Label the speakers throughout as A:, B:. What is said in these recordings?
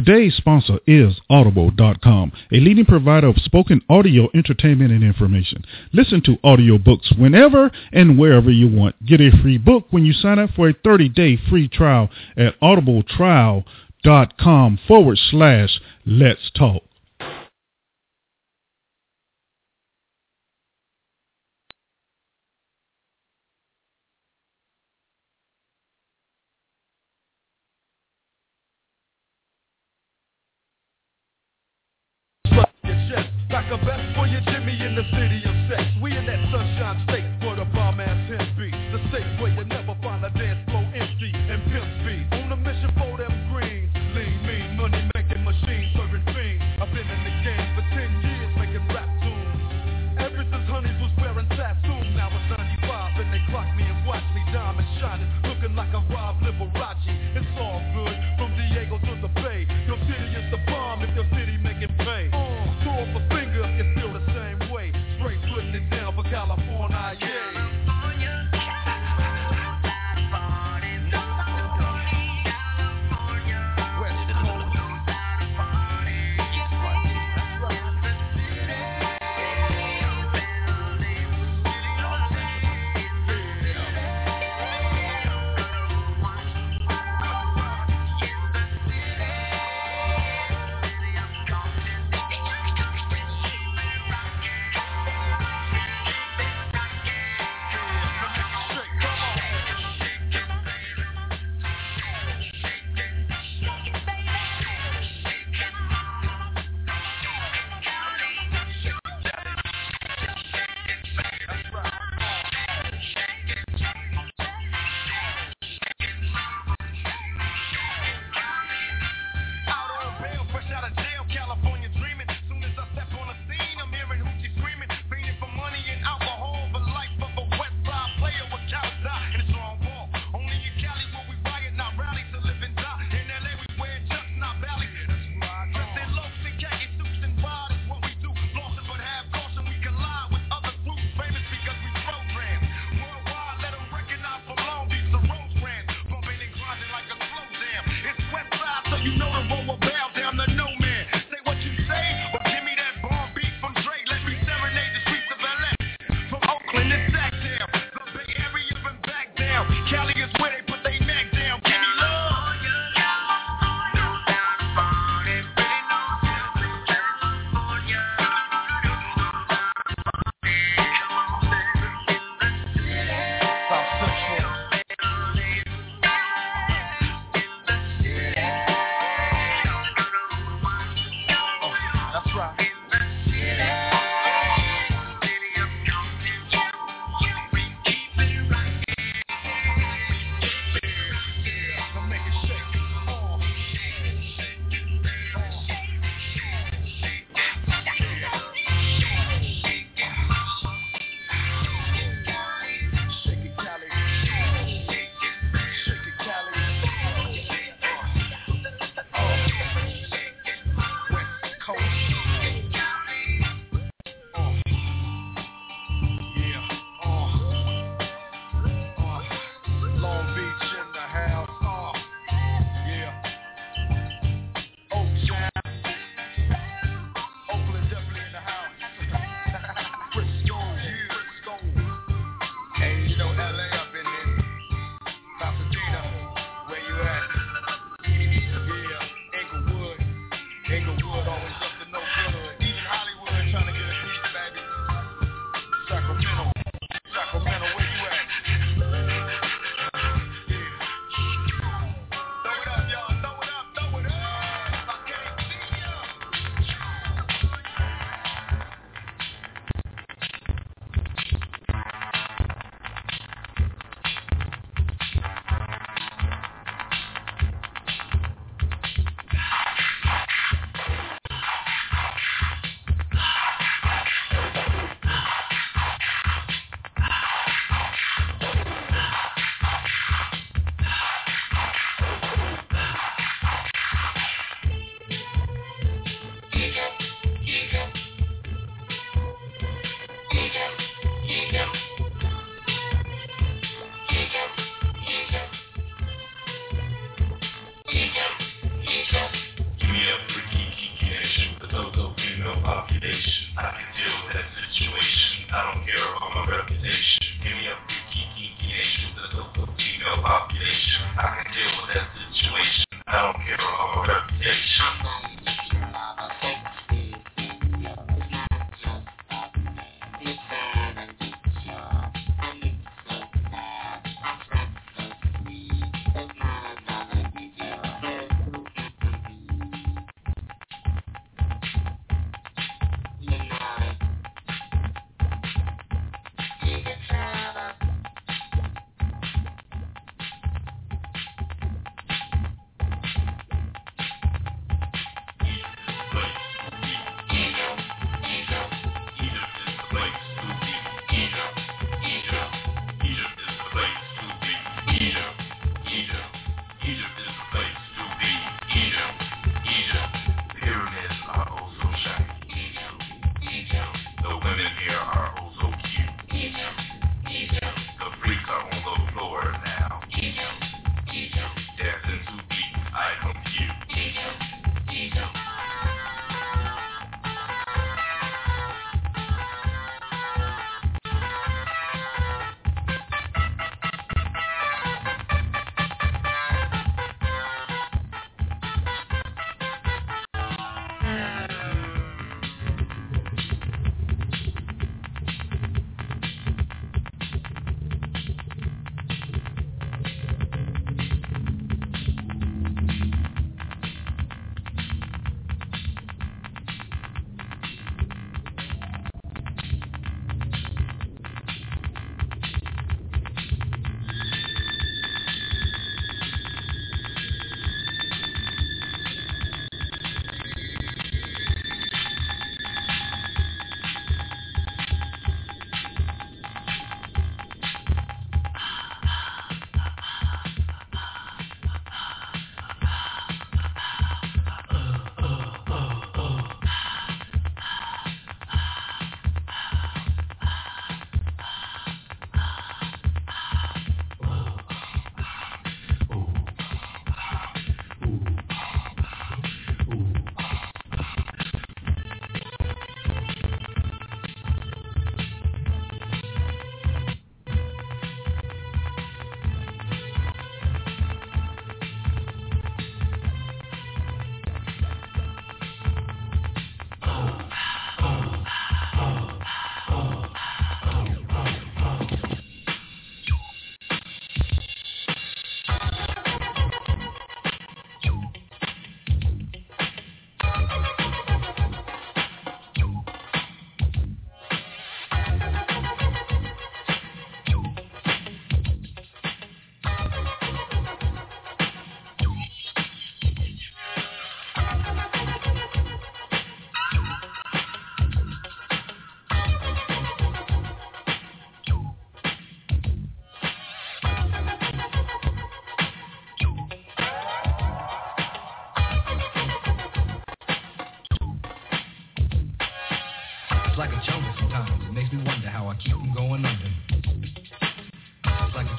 A: Today's sponsor is Audible.com, a leading provider of spoken audio entertainment and information. Listen to audiobooks whenever and wherever you want. Get a free book when you sign up for a 30-day free trial at audibletrial.com/let's talk.
B: Like a vest for your Jimmy in the city of sex. We in that sunshine state for the bomb ass hemp beat. The state where you never find a dance floor empty and pimp speed. On a mission for them greens. Lean, mean, money making machines, serving fiends. I've been in the game for 10 years making rap tunes. Ever since Honeys was wearing Sassoon. Now it's 95 and they clock me and watch me diamond shining. Looking like a Rob Liberace. It's all good from Diego to the Bay. Your city is the bomb if your city make it pay. Throw up a finger if you feel the same way. Straight putting it down for California, yeah.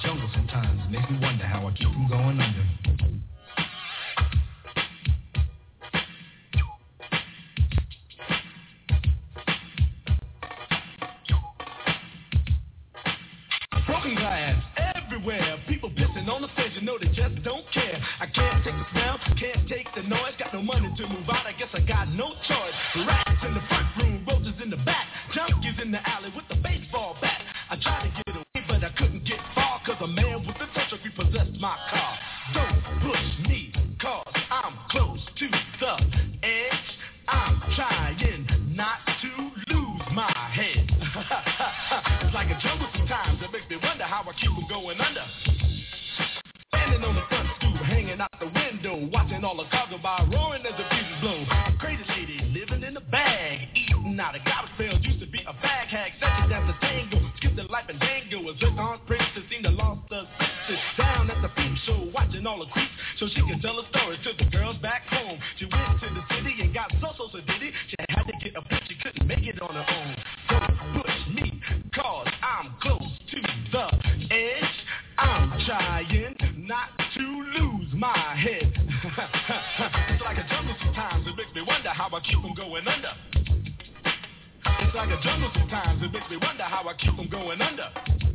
C: jungle sometimes. It makes me wonder how I keep from going under.
B: Broken glass everywhere. People pissing on the stage, you know they just don't care. I can't take the smell, can't take the noise. Got no money to move out, I guess I got no choice. Rats in the front room, roaches in the back, junkies in the alley with the baseball bat. I tried to get away, but I couldn't get far, cause a man with a touch of repossessed my car. Don't push me, cause I'm close to the edge. I'm trying not to lose my head. It's like a jungle sometimes, it makes me wonder how I keep from going under. Standing on the front stoop, hanging out the window, watching all the cars go by, roaring as the breezes blow. Crazy lady living in a bag, eating out of garbage pails, used to be a bag hag, such a dance to tango, skipped the life and dango, a zip on princess, seemed to lost her senses. Down at the peep show, watching all the creeps, so she could tell a story to the girls back home. She went to the city and got so did it. She had to get a bitch, she couldn't make it on her own. Don't push me, cause I'm close to the edge. I'm trying not to lose my head. It's like a jungle sometimes, it makes me wonder how I keep from going under. It's like a jungle sometimes, it makes me wonder how I keep from going under.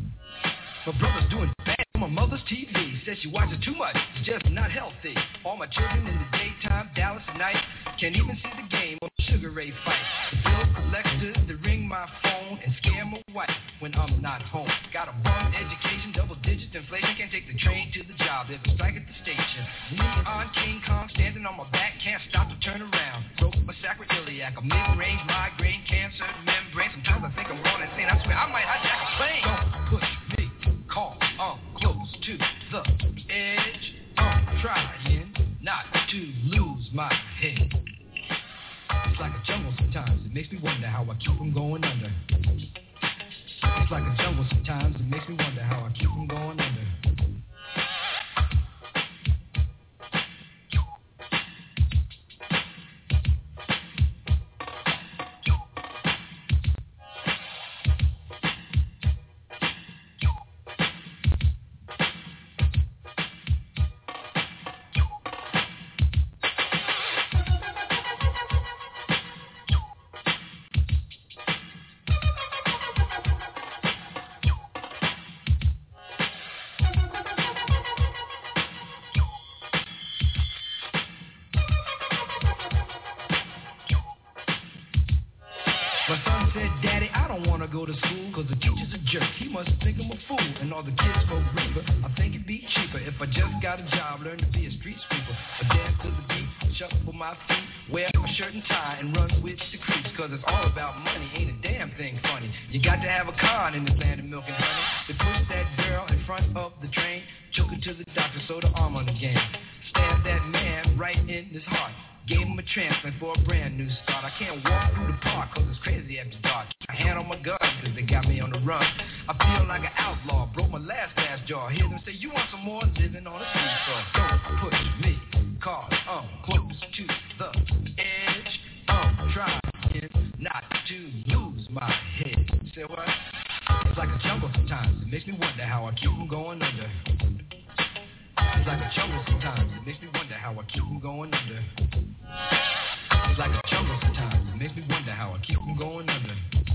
C: My brother's doing bad on my mother's TV. Says she watches too much, it's just not healthy. All my children in the daytime, Dallas at night. Can't even see the game on the Sugar Ray fight. The bill collectors, they ring my phone and scare my wife when I'm not home. Got a bum education, double-digit inflation. Can't take the train to the job, there's a strike at the station. Neon King Kong standing on my back, can't stop to turn around. Broke my sacroiliac, a mid-range migraine, cancer, membrane. Sometimes I think I'm going insane, I swear I might hijack a plane. Don't push me, cause I'm close to the edge. I'm trying not to lose my head. It's like a jungle sometimes, it makes me wonder how I keep from going under. It's like a jungle sometimes, it makes me wonder how I keep from going under. Go to school, cause the teacher's a jerk. He must think I'm a fool, and all the kids smoke reefer. I think it'd be cheaper if I just got a job, learn to be a street sweeper. I dance to the beat, shuffle my feet, wear my shirt and tie, and run with the creeps. Cause it's all about money, ain't a damn thing funny. You got to have a con in this land of milk and honey. They pushed that girl in front of the train, took her to the doctor, sewed her arm on the game. Stabbed that man right in his heart. Gave him a transplant for a brand new start. I can't walk through the park cause it's crazy after dark. I hand on my gun cause they got me on the run. I feel like an outlaw, broke my last jaw. Hear them say, you want some more? Living on a seesaw. Don't push me, cause I'm close to the edge. I'm trying not to lose my head. Say what? It's like a jungle sometimes. It makes me wonder how I keep from going under. It's like a jungle sometimes. It makes me wonder how I keep from going under. It's like a jungle sometimes. It makes me wonder how I keep from going under.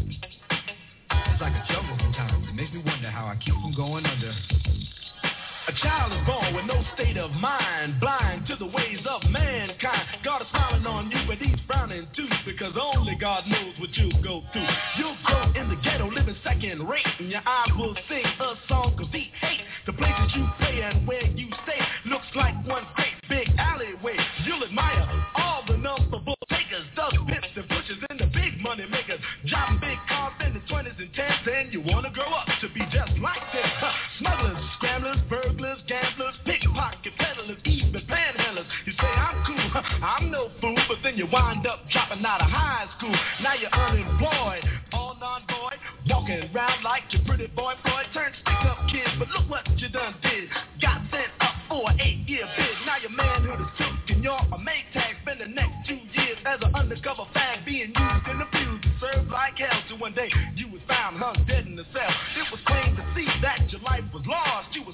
C: It's like a jungle sometimes. It makes me wonder how I keep from going under.
B: A child is born with no state of mind, blind to the ways of mankind. God is smiling on you, but he's frowning too, because only God knows what you'll go through. You'll grow in the ghetto, living second rate, and your eyes will sing a song cause he hate the places you play and where you stay. Looks like one great big alleyway. You'll admire all the number takers, dust pimps and pushers and the big money makers, driving big cars in the 20s and 10s, and you wanna grow up to be just like them. Smugglers, scramblers, burglars, gamblers, pickpocket peddlers, even panhandlers. You say I'm cool, I'm no fool, but then you wind up dropping out of high school. Now you're unemployed, all non-void, walking around like your pretty boy Floyd. Turned stick-up kid, but look what you done did. Got sent up for an 8-year bid. Now your manhood is took and you're a Maytag. Spend the next 2 years as an undercover fag, being used and abused and served like hell. Till one day you was found hung dead in the cell. It was plain to see that your life was lost. You was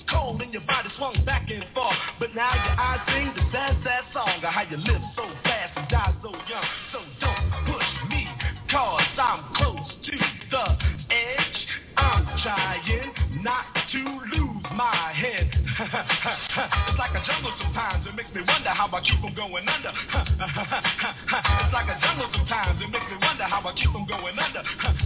C: swung back and forth. But now your eyes sing the sad, sad song of how you live so fast and die so young. So don't push me, cause I'm close to the edge. I'm trying not to lose my head. It's like a jungle sometimes, it makes me wonder how I keep from going under. It's like a jungle sometimes, it makes me wonder how I keep from going under.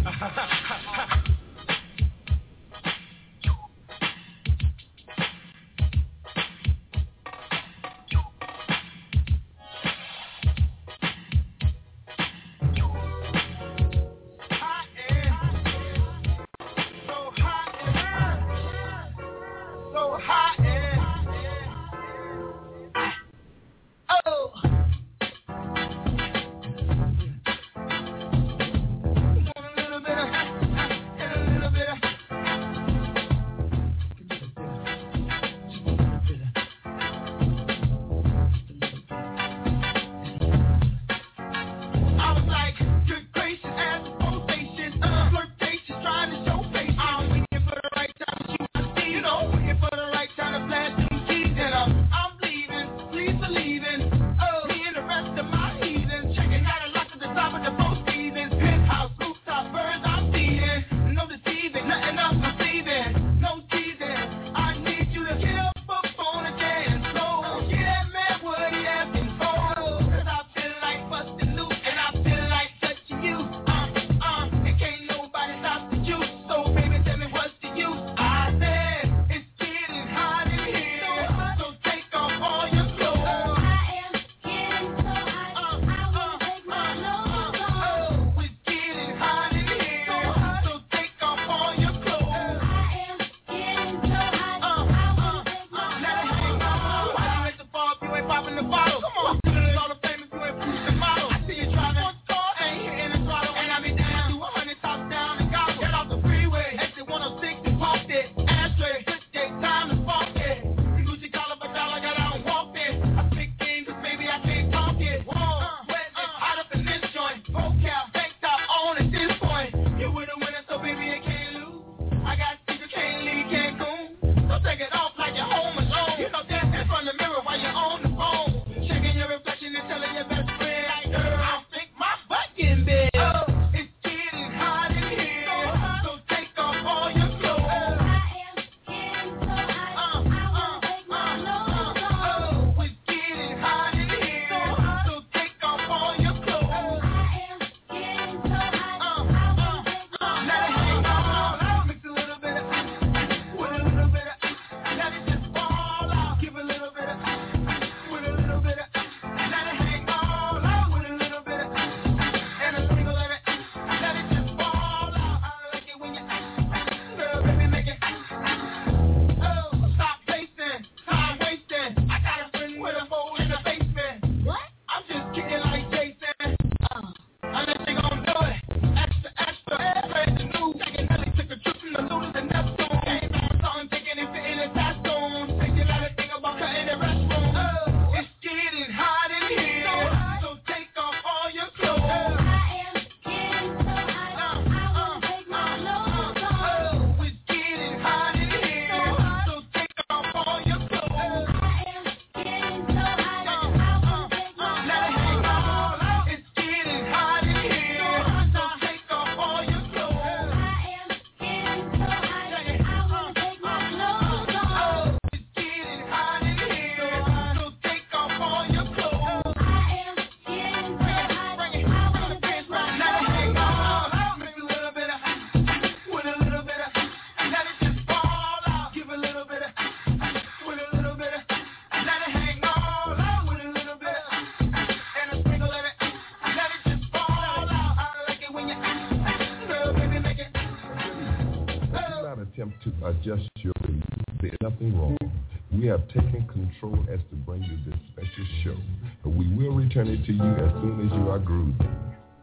D: Adjust your beliefs. There's nothing wrong. We have taken control as to bring you this special show. But we will return it to you as soon as you are grooving.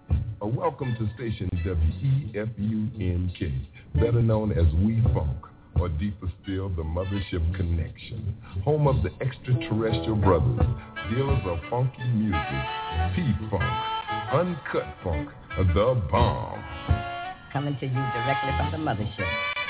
D: Welcome to station WEFUNK, better known as We Funk, or deeper still, the Mothership Connection, home of the extraterrestrial brothers, dealers of funky music, P-Funk, Uncut Funk, the bomb.
E: Coming to you directly from the Mothership.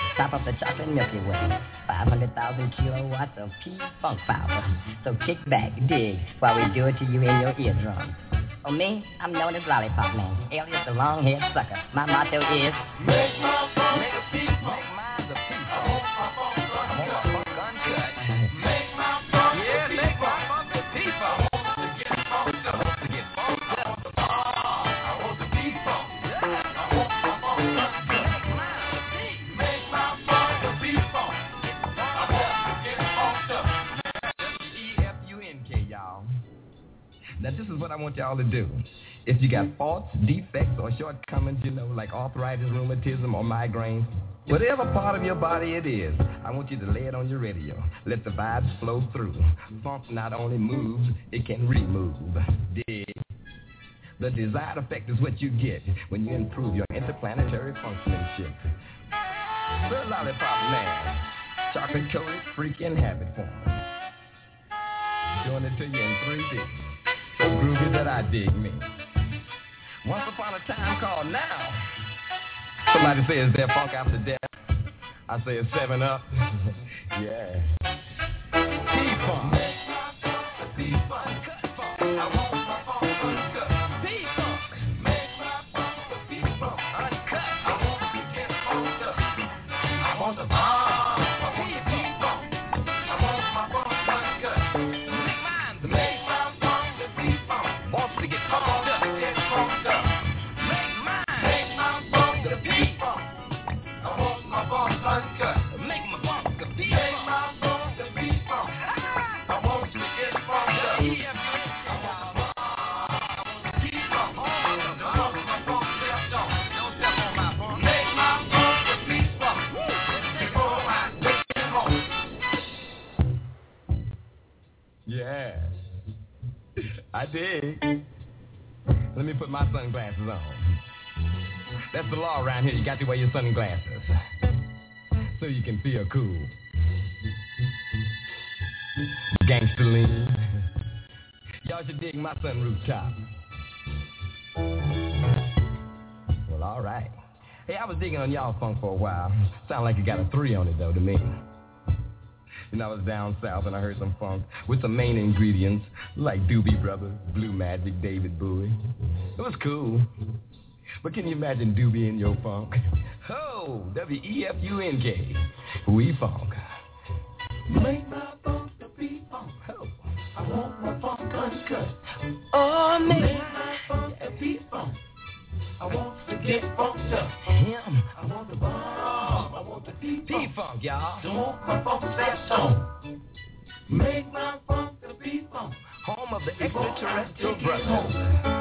E: top of the chocolate Milky Way, 500,000 kilowatts of P-Funk power. So kick back, dig, while we do it to you in your eardrums. Oh, me? I'm known as Lollipop Man, alias the long-haired sucker. My motto is,
C: make my funk a P-Funk. Make mine the P-Funk. I want my funk uncut. Make my funk a P-Funk. Make my funk a P-Funk. I want to get funked up. I want the P-Funk. I want my funk uncut. Make my funk a P-Funk. I want to get funked up. EFUNK, y'all. Now, this is what I want y'all to do. If you got faults, defects, or shortcomings, like arthritis, rheumatism, or migraines, whatever part of your body it is, I want you to lay it on your radio. Let the vibes flow through. Funk not only moves, it can remove. Dig. The desired effect is what you get when you improve your interplanetary functionship. The Lollipop Man, chocolate-coated freaking habit former. Doing it to you in 3D. So groovy that I dig me. Once upon a time called now. Somebody says they're funk after death. I say it's 7-Up. Yeah. P-Funk. P-Funk. I want my funk uncut. P-Funk. Make my funk a P-Funk. Uncut. I want to get funked up. I want the bomb. P-Funk. I want my funk uncut. Make mine the make my funk a P-Funk. Wants to get funked up. Get funked up. Make mine. Make my funk a P-Funk. I want my funk uncut. Make my funk a P-Funk. Make my funk a P-Funk. I want to get funked up. Yeah, I dig. Let me put my sunglasses on. That's the law around here. You got to wear your sunglasses so you can feel cool. Gangsta lean. Y'all should dig my sunroof top. Well, all right. Hey, I was digging on y'all funk for a while. Sound like you got a 3 on it, though, to me. I was down south and I heard some funk with some main ingredients like Doobie Brothers, Blue Magic, David Bowie. It was cool. But can you imagine Doobie in your funk? Oh, W-E-F-U-N-K. We funk. Make my funk the P-Funk. Oh, I want my funk uncut. Oh, make my funk the P-Funk. I want to get funked up. Him. I want the bomb. I want the P-Funk, y'all. Don't want my funk fast song. Make my funk the P-Funk. Home of the extraterrestrial brothers.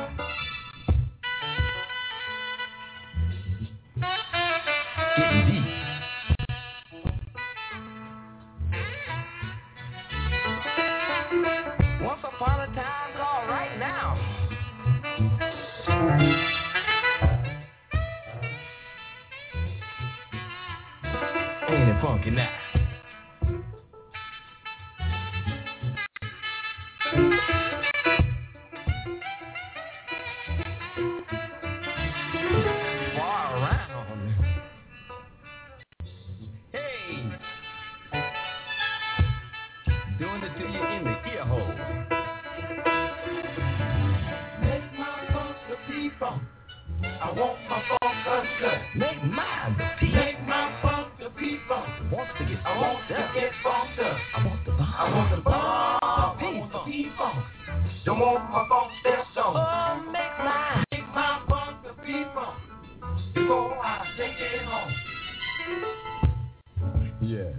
C: Getting deep. Once upon a time called right now. Ain't it funky now? Far around. Hey! Doing it to you in the ear hole. Make my funk the P-Funk. I want my funk uncut. Make mine the P. Make my funk the P-Funk. Wants to get funked up. Get funked up. I want the bomb. I want the bomb. I want the P-Funk. Don't want my funk steps on. Oh, make mine. Make my funk the P-Funk. Before I take it home. Yeah.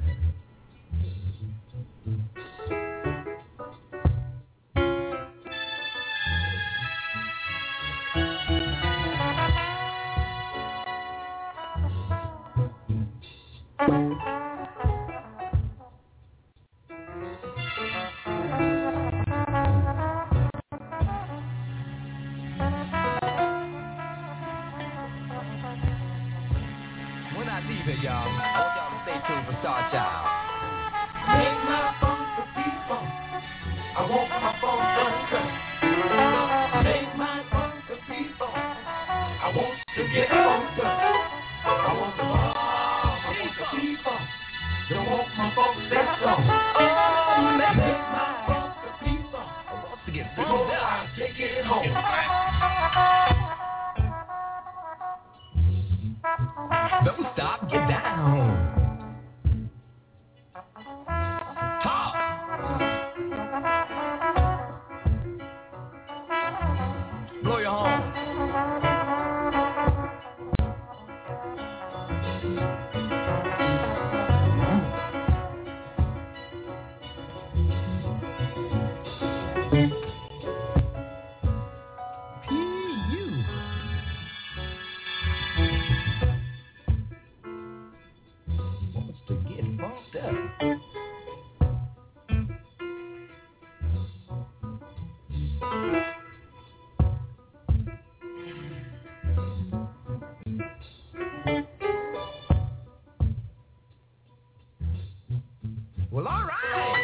C: When I leave it, y'all, I want y'all to stay tuned for Star Child. Make my funk the P-Funk. I want my funk uncut. Make my funk the P-Funk. I want to get funked up. I want the bomb. I want the P-Funk. Say so. Oh, make my funk the people. I want to get so I take it home. Don't stop, get down. Blow your horn. P.U. Wants to get funked up. Well, all right.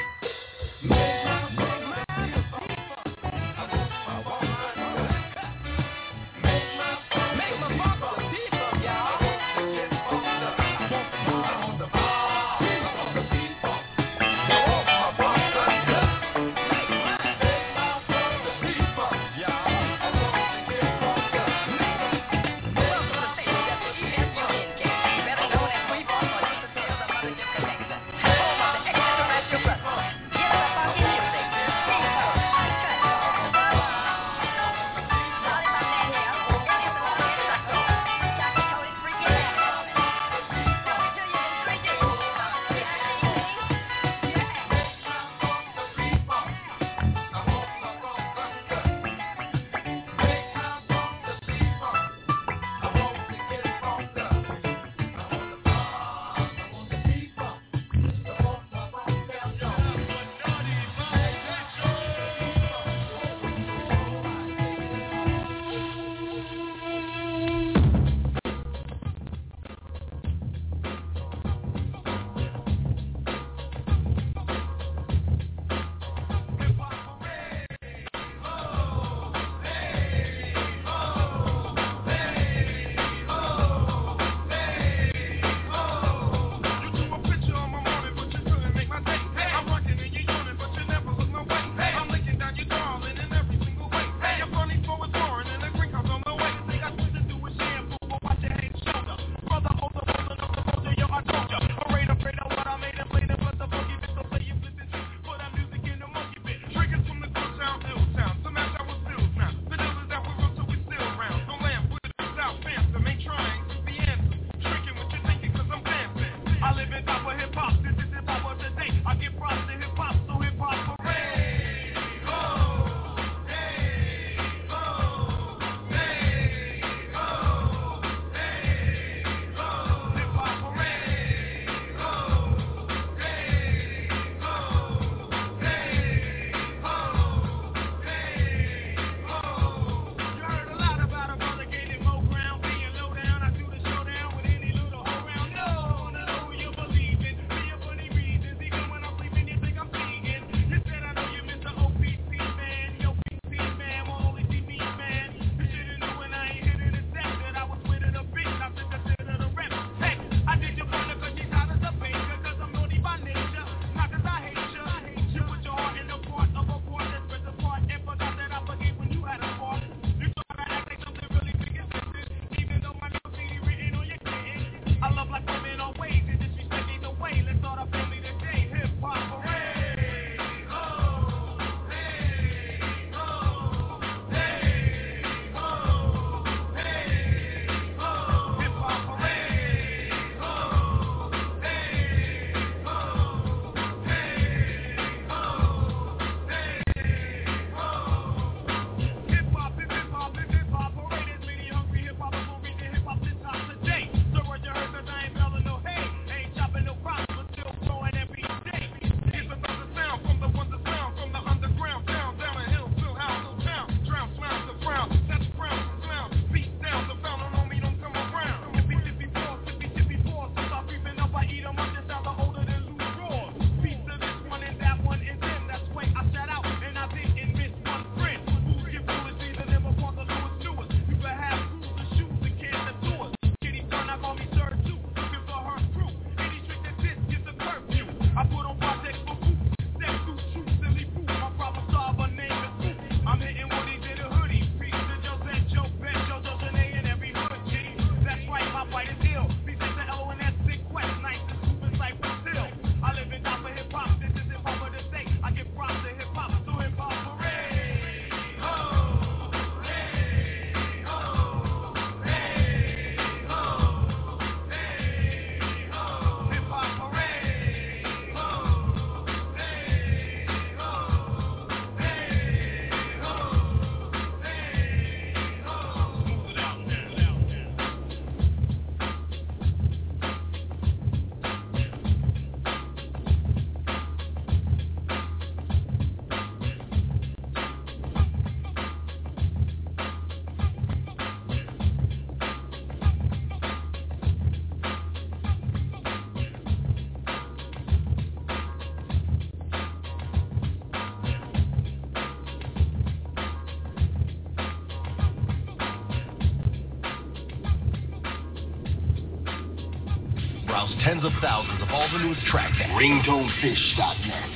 F: tens of thousands of all the newest tracks at ringtonefish.net.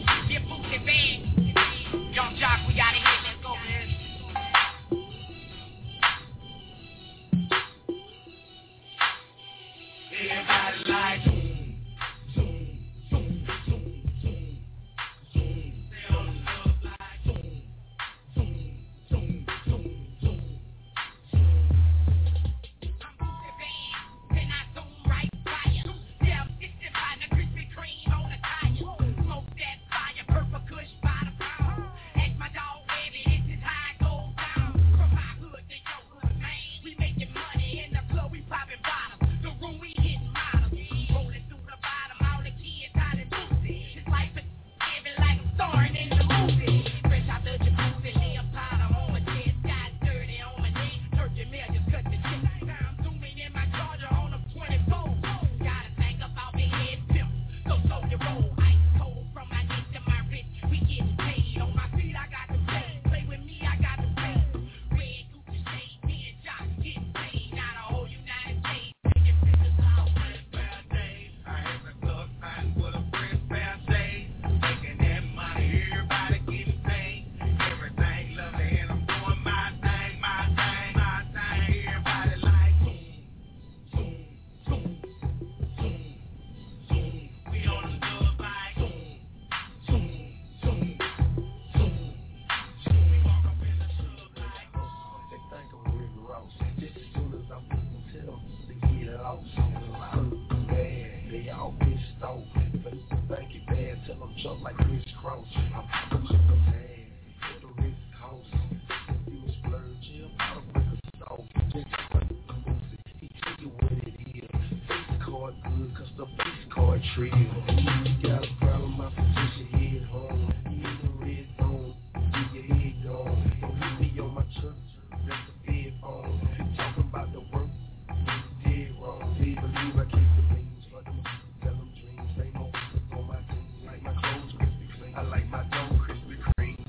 G: Young Jock, we gotta hit. Let's go, man. Everybody like zoom, zoom, zoom, zoom, zoom, zoom. They all love like zoom, zoom, zoom, zoom, zoom, zoom. I'm moving bad, then I zoom right by you. Yeah, I'm 65, the Krispy Kreme on the tire. Smoke that fire, purple kush by the pound. Ask my dog, baby, this is how it goes down. From my hood to your hood, man. We making money in the club, we popping bottles. The room we hitting models. Rolling through the bottom, all the kids out and boozy. This life is giving like a starring in the movie. Fresh out the jacuzzi, lamp powder on my chest, got dirty on my neck. Turkey mail just cut the shit. Now I'm zooming in my Charger on them 24. Gotta think about me head pimp. So slow your roll, ice cold from my neck to my wrist. We getting paid. On my feet, I got the shade. Play with me, I got the fade. Red Gucci shade, me and Jock getting paid. Now the whole United States taking pictures out. Bad days, I had the club time with a fresh bad day. Making that money, everybody getting paid. Everything lovely, and I'm doing my thing, my thing, my thing. Everybody like zoom, zoom, zoom, zoom, zoom. We on the club like zoom, zoom, zoom, zoom, zoom. We walk up in the club like
H: They think I'm Rick Ross. Just as soon as I'm moving to them, they get it off. Bad, they all pissed off. But if you think it bad, tell them jump like Chris Cross. I'm mad, what the risk cost. If you a splurge, yeah, I'll break a soft. Just like the movie, he tell you what it is. Face card good, cause the face card trill. You got a problem, I suggest you head home. You in the red zone, get your head gone. Don't hit me on my church, that's the bed phone. Talking about the work, you dead wrong. They believe I keep the things for them, tell them dreams. They know what's on my team. Like my clothes crispy clean, I like my dough crispy cream.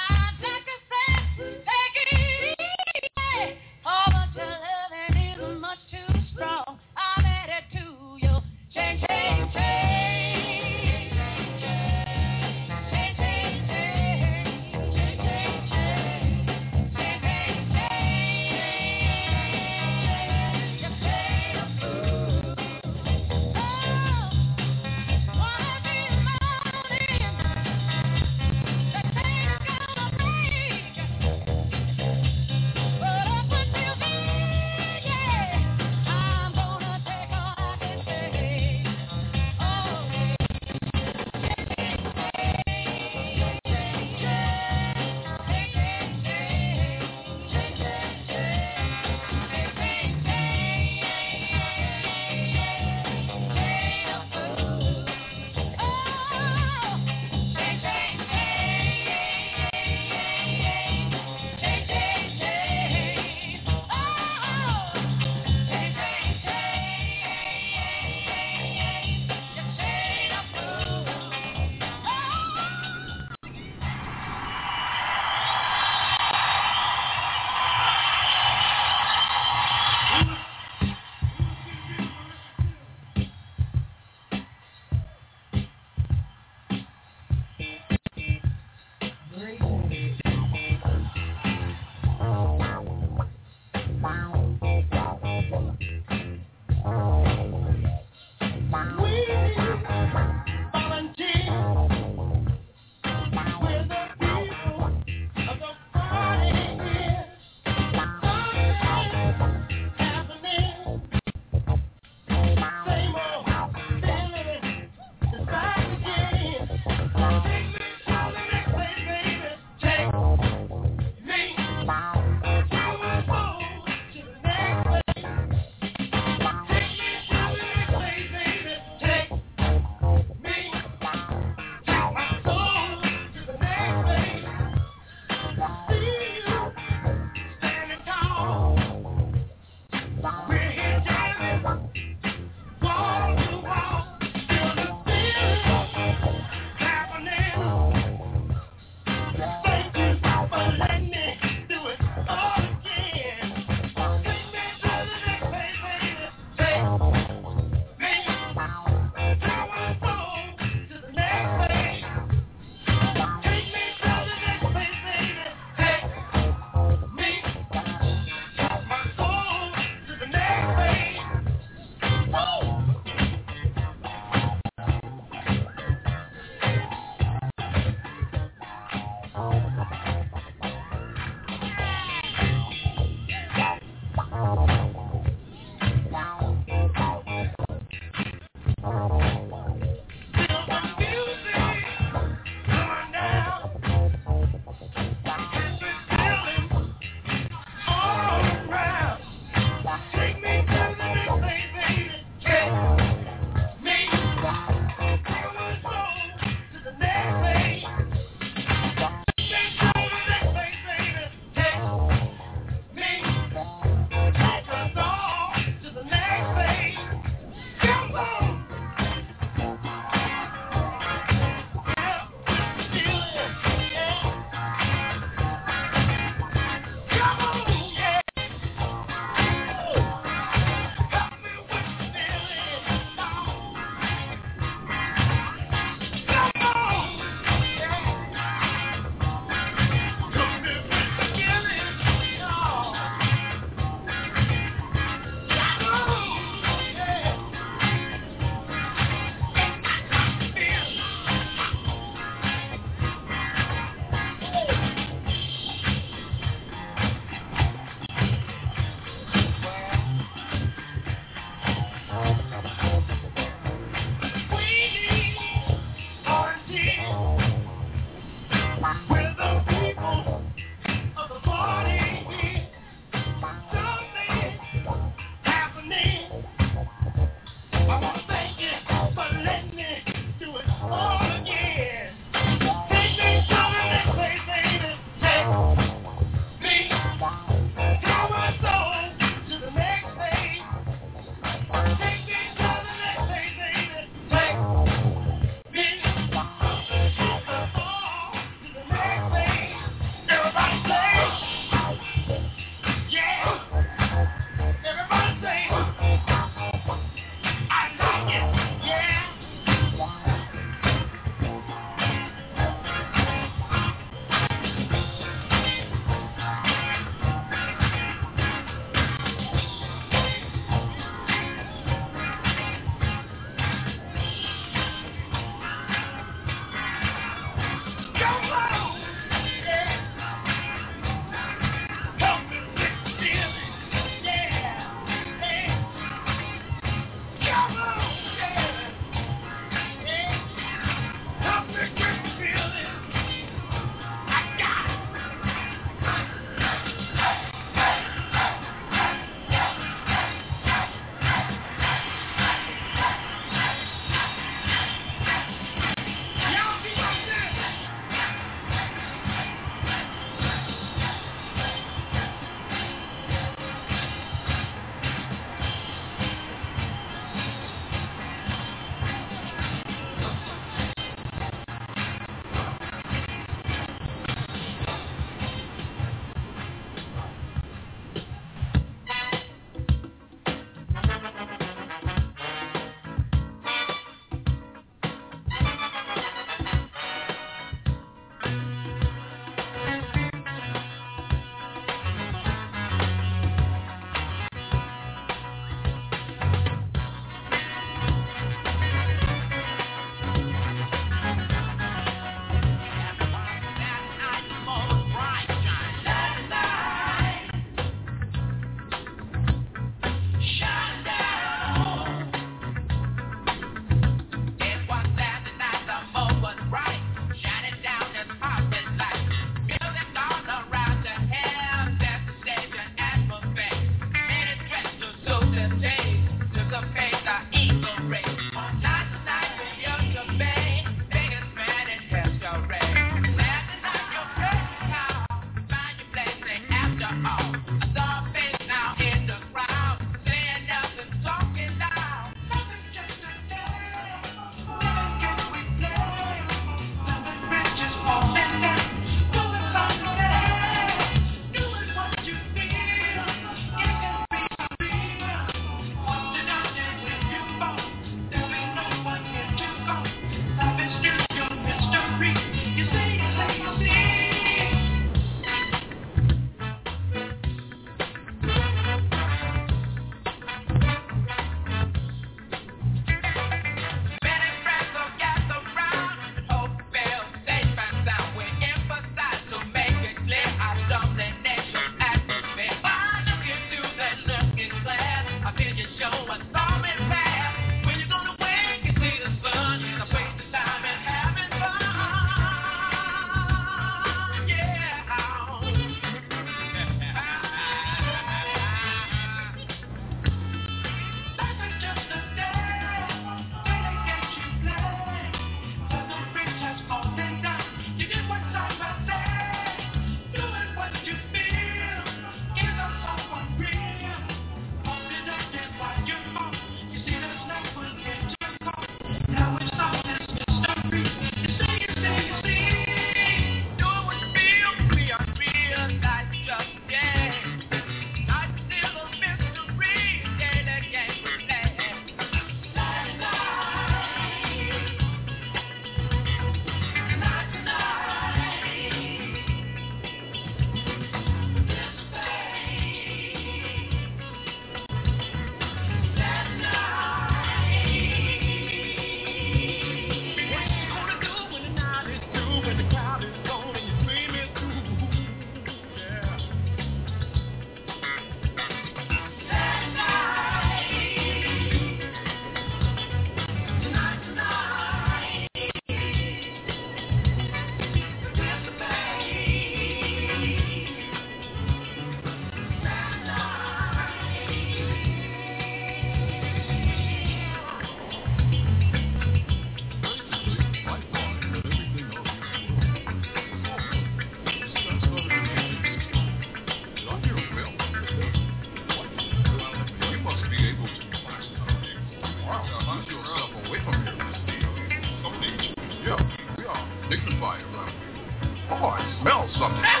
I: dignified around here. Oh, I smell something. I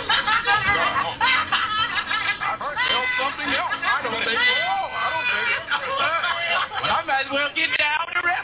I: smell something else. I don't think so. But I might as well get down the rest.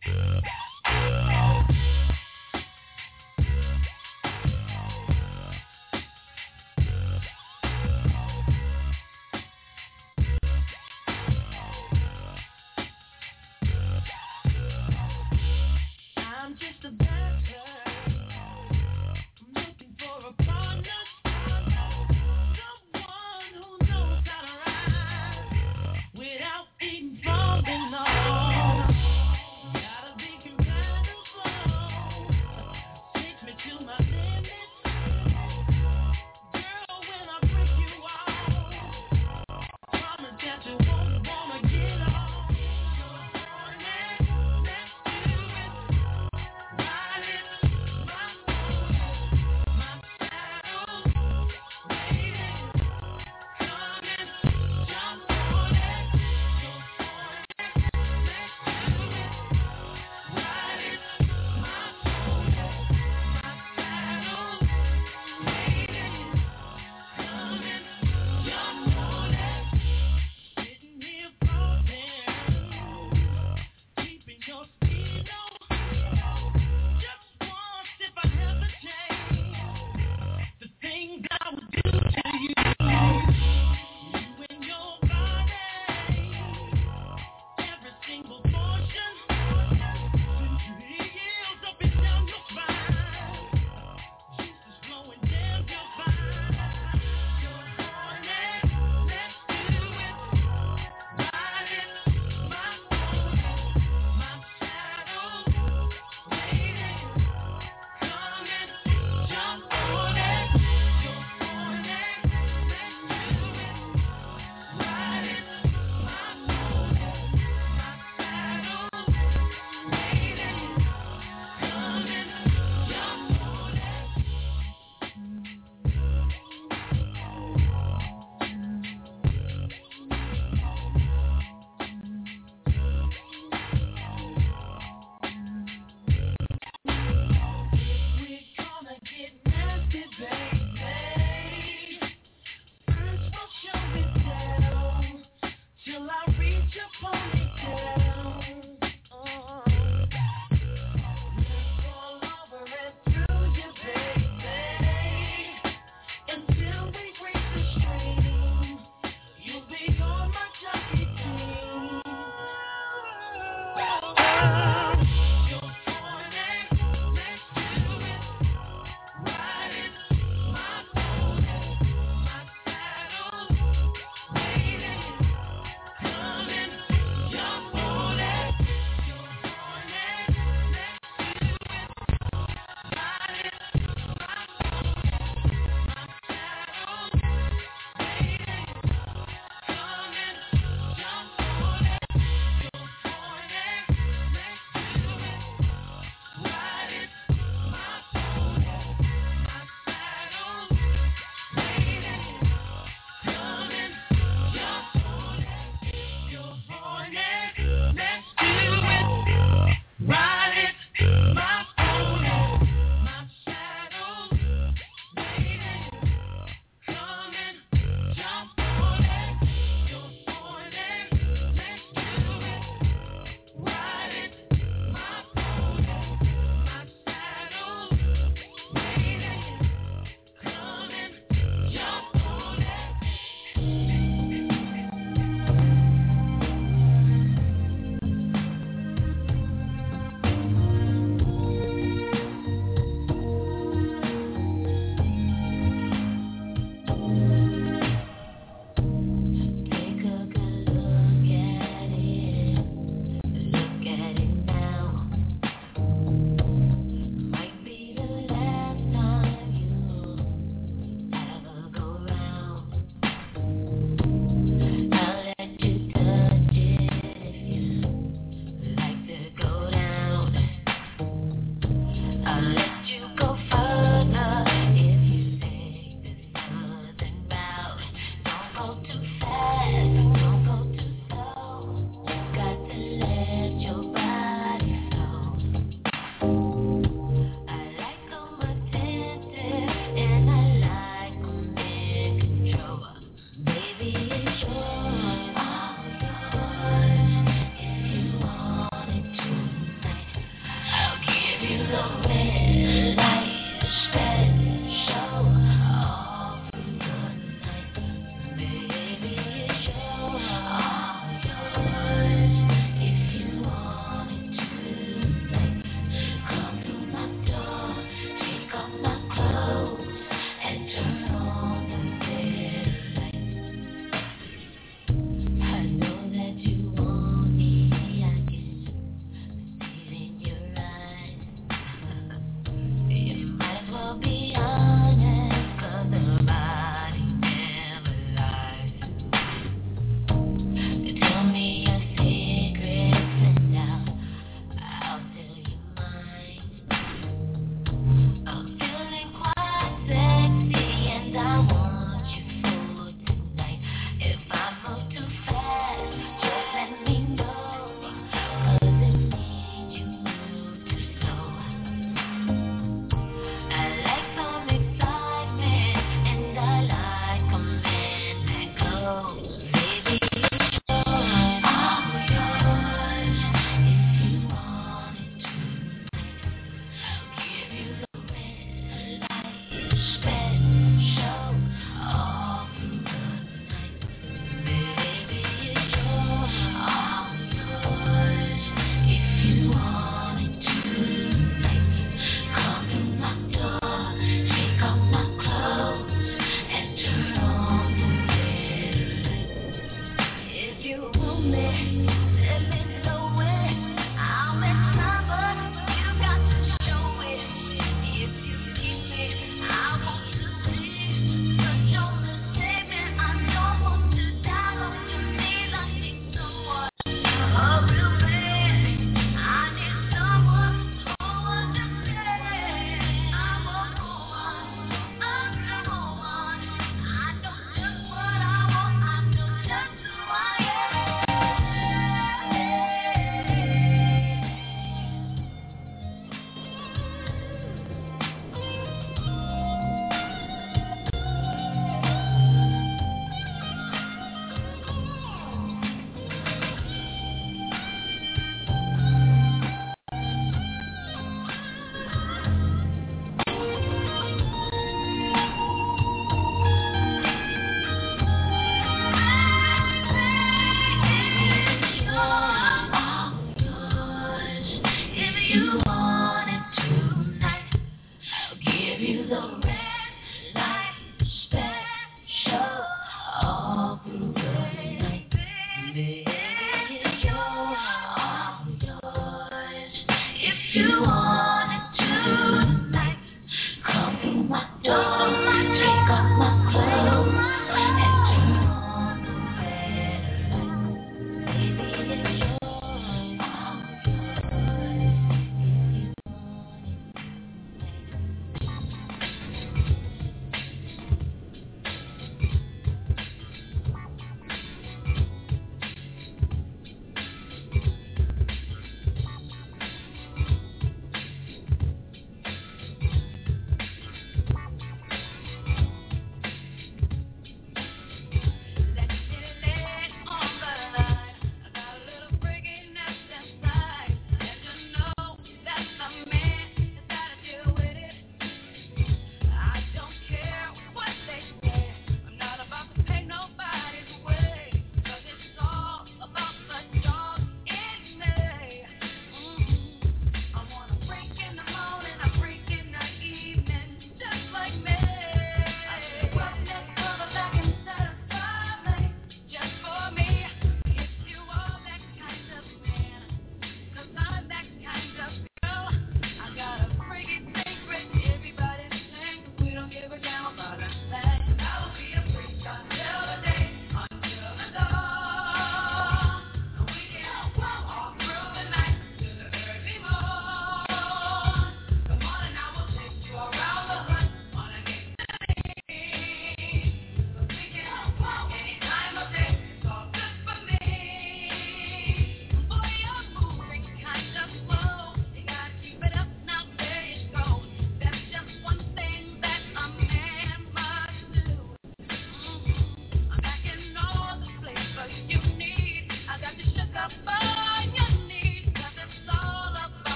J: I'm just a bachelor. I'm looking for a partner, someone who knows how to ride without being falling on. Gotta be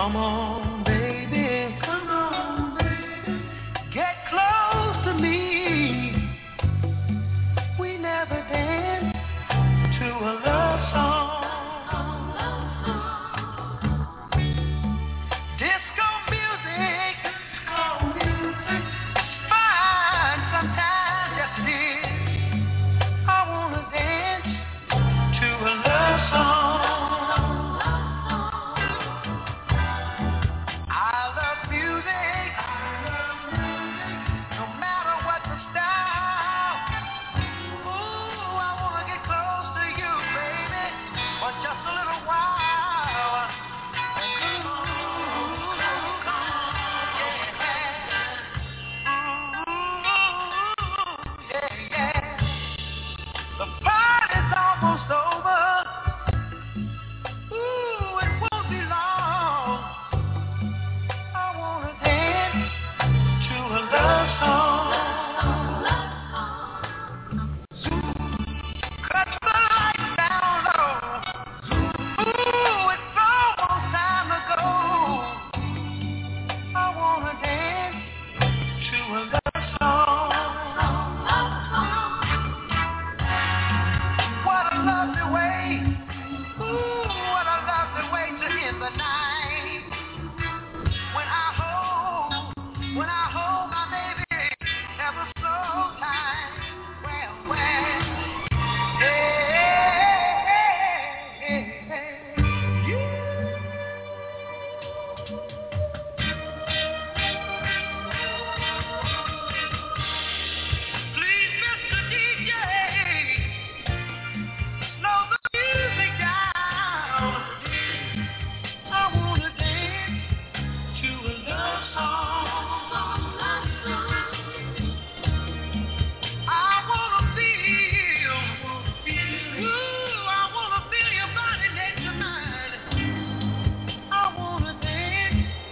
H: Come on, baby. Come on, baby. Get close to me. We never danced to a love song. Disco music is fine sometimes, yes it is. I wanna dance to a love song. I love music, no matter what the style. Ooh, I wanna get close to you, baby, for just a little while. The party's almost over. Ooh, it won't be long. I wanna dance to a love song. Cut the lights down low. Ooh, it's almost time to go. I wanna dance to a love song. What a lovely way. Ooh, what a lovely way to end the night. When I hold my baby ever so tight. Well, please, Mr. DJ, slow the music down. I wanna dance to a love song. I wanna feel, ooh, I wanna feel your body next to mine. I wanna dance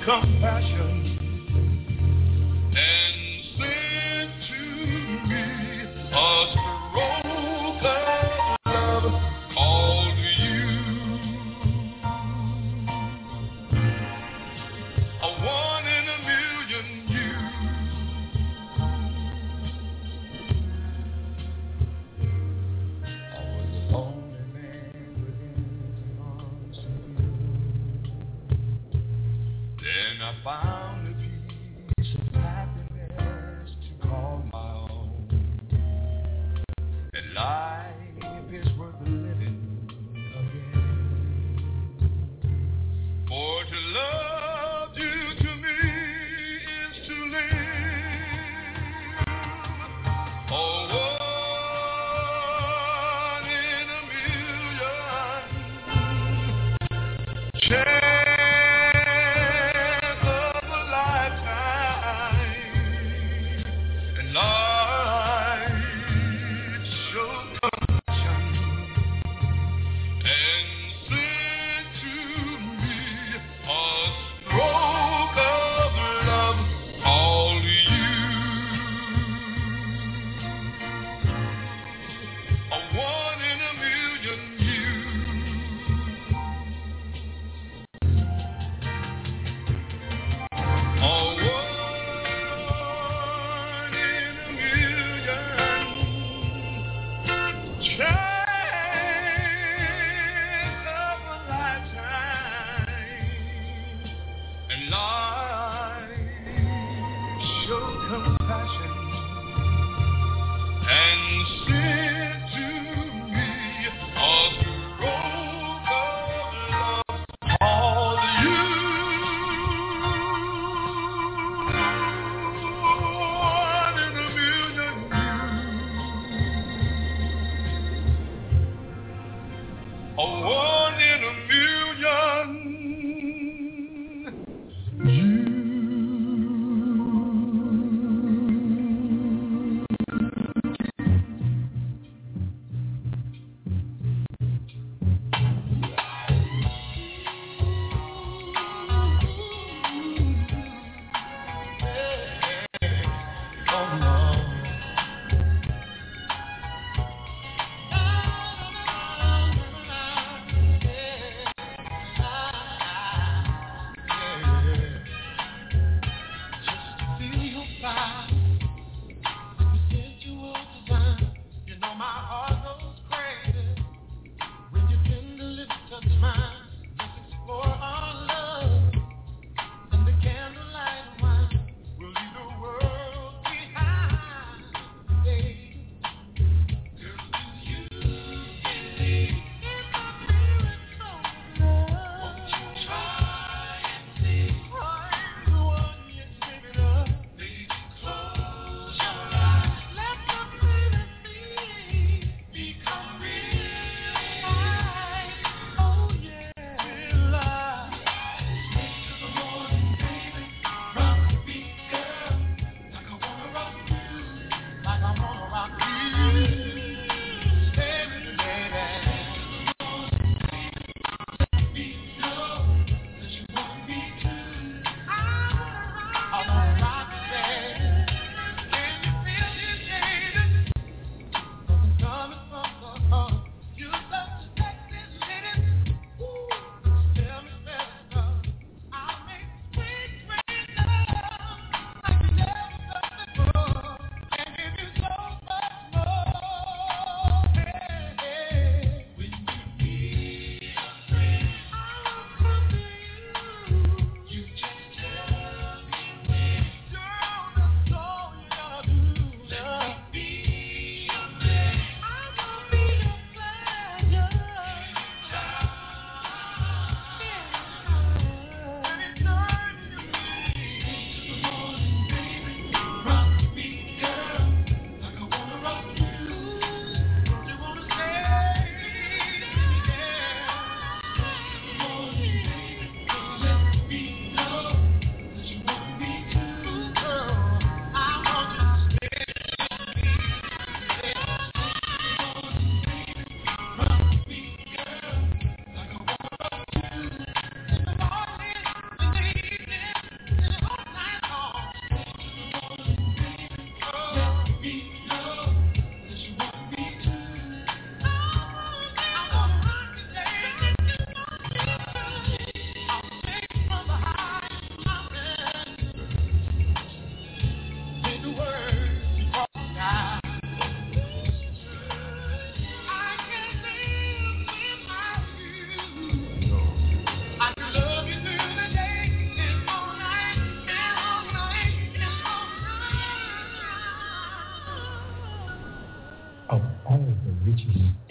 B: compassion and sent to me a stroke of love called you. A 1 in a million you. I was a lonely man with empty arms. Then I found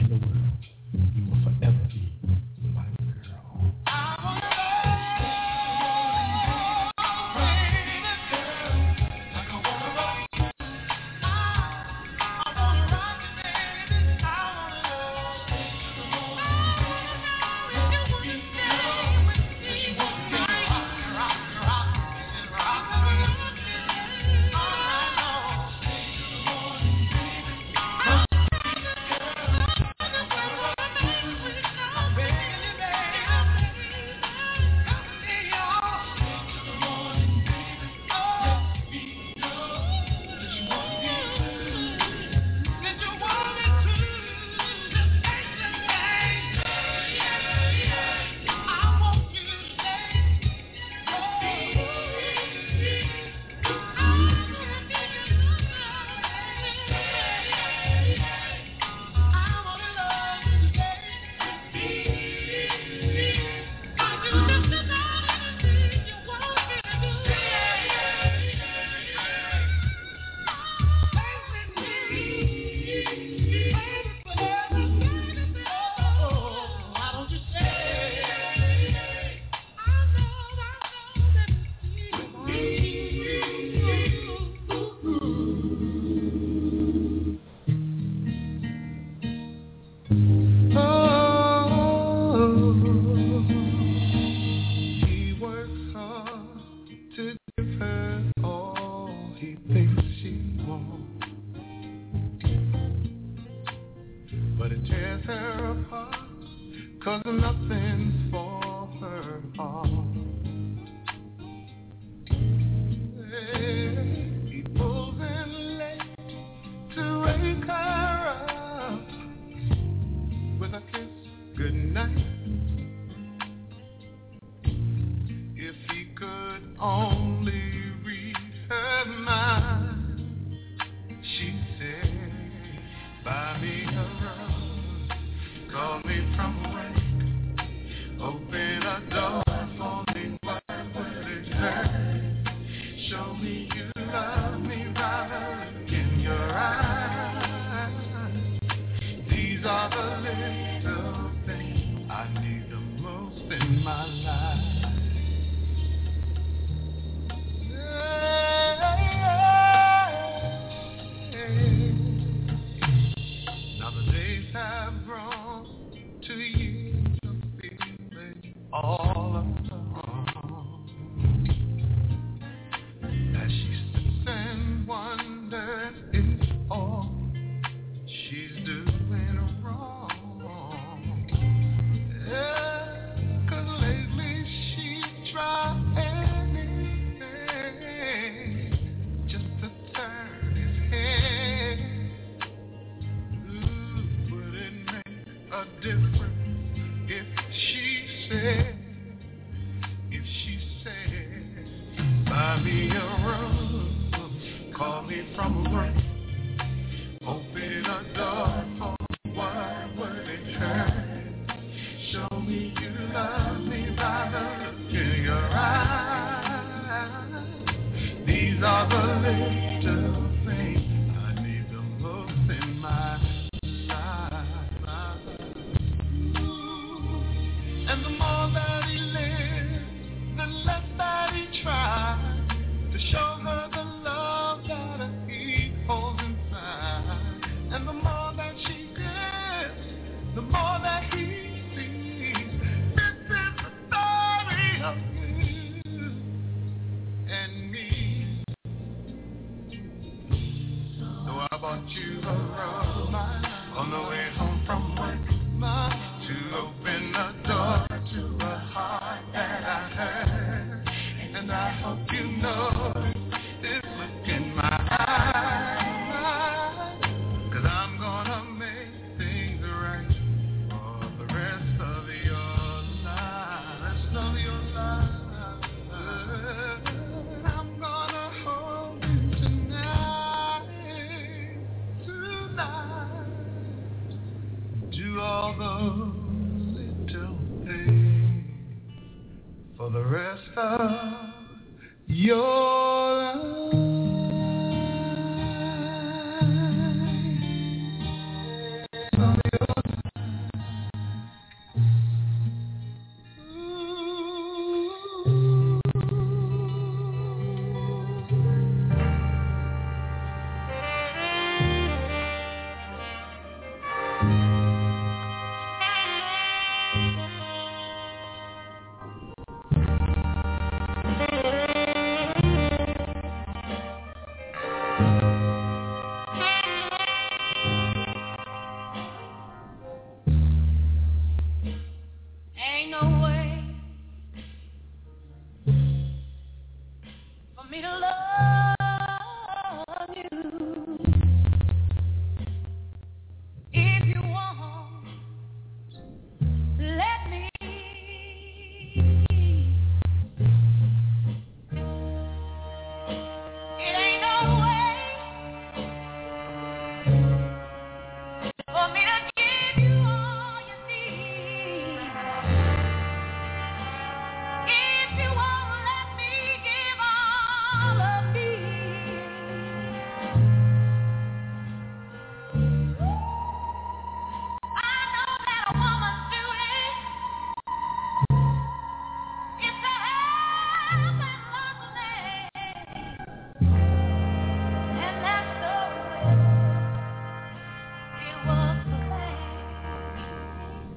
H: in the world. You will forever be my girl.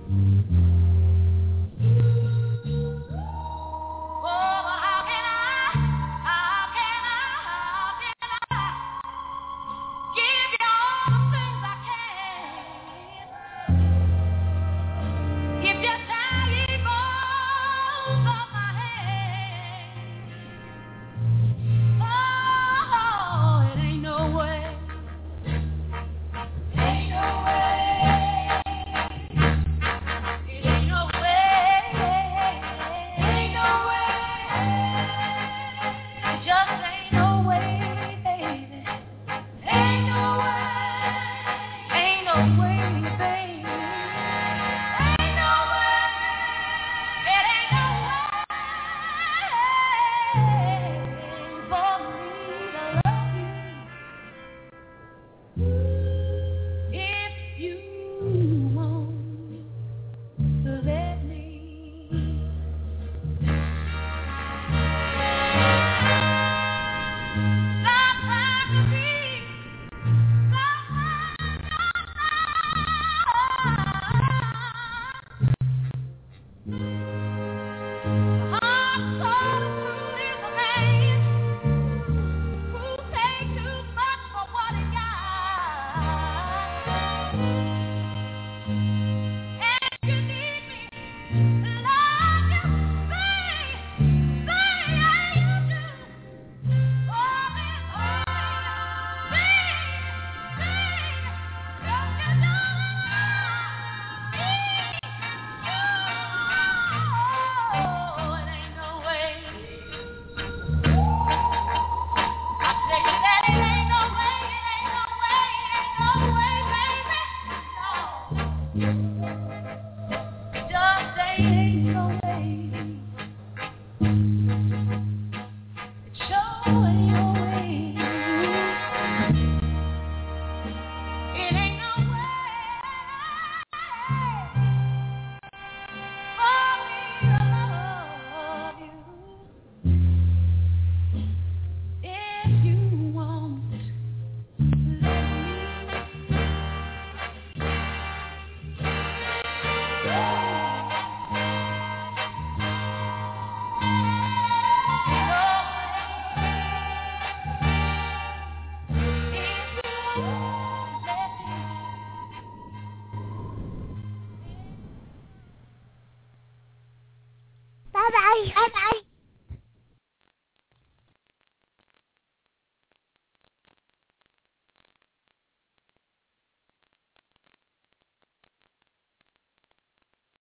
K: Bye-bye. Bye-bye.